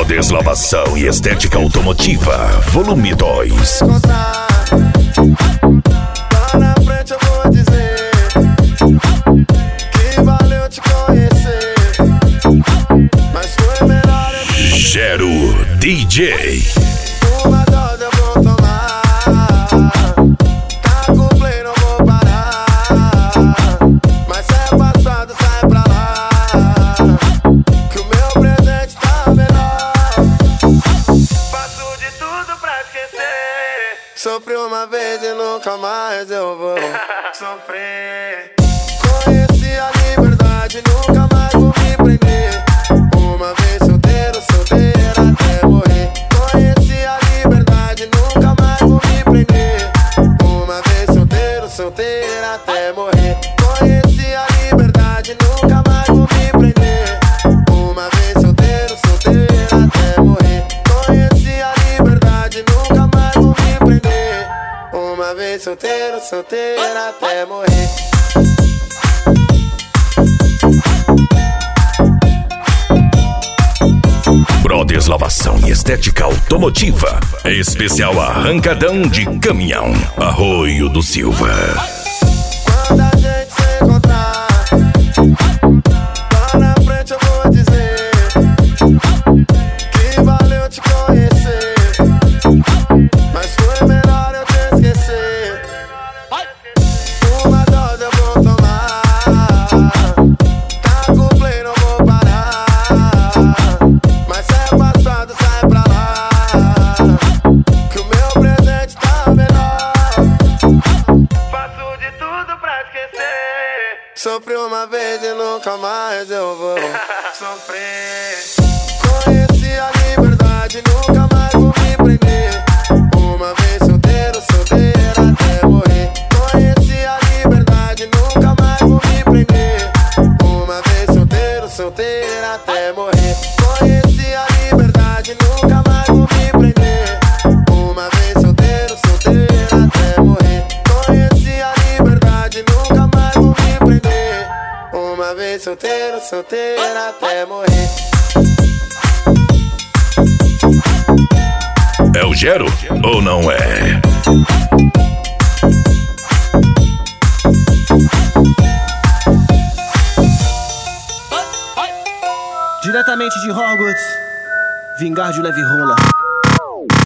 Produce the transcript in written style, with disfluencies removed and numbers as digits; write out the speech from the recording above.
Deslavação e estética automotiva, volume 2. Lá na frente eu vou dizer que valeu te conhecer, mas foi melhor eu Gero DJ. uma dose eu vou tomar. Tá com play, não vou parar, mas se é passado, sai pra lá, que o meu presente tá melhor. Faço de tudo pra esquecer. Sofri uma vez e nunca mais eu vou sofrer. Conheci a liberdade, nunca mais vou me prender. Uma vez solteiro, solteira até morrer. Conheci a liberdade, nunca mais vou me prender. Uma vez solteiro, solteira até morrer. Conheci a liberdade, nunca mais vou me prender. Uma vez solteiro, solteira até morrer. Conheci a liberdade, nunca mais vou me prender. Uma vez solteiro, solteira até morrer. Pro Deslavação e estética automotiva, especial arrancadão de caminhão, Arroio do Silva. Quando a gente se encontrar, lá na frente eu vou dizer que valeu te conhecer, mas foi melhor eu te esquecer. Uma dose eu vou tomar. Tá com play, não vou parar, mas se é passado, sai pra lá, que o meu presente tá melhor. Faço de tudo pra esquecer. Sofri uma vez e nunca mais eu vou sofrer. Conheci a liberdade, nunca mais vou me prender. Uma vez solteiro, solteira até morrer. Conheci a liberdade, nunca mais vou me prender. Uma vez solteiro, solteira até morrer. Conheci a liberdade, nunca mais vou me prender. Uma vez solteiro, solteira até morrer. Conheci a liberdade, nunca mais vou me prender. Uma vez solteiro, solteira até morrer. É o Gero ou não é? Diretamente de Hogwarts, Vingar de Leve Rola.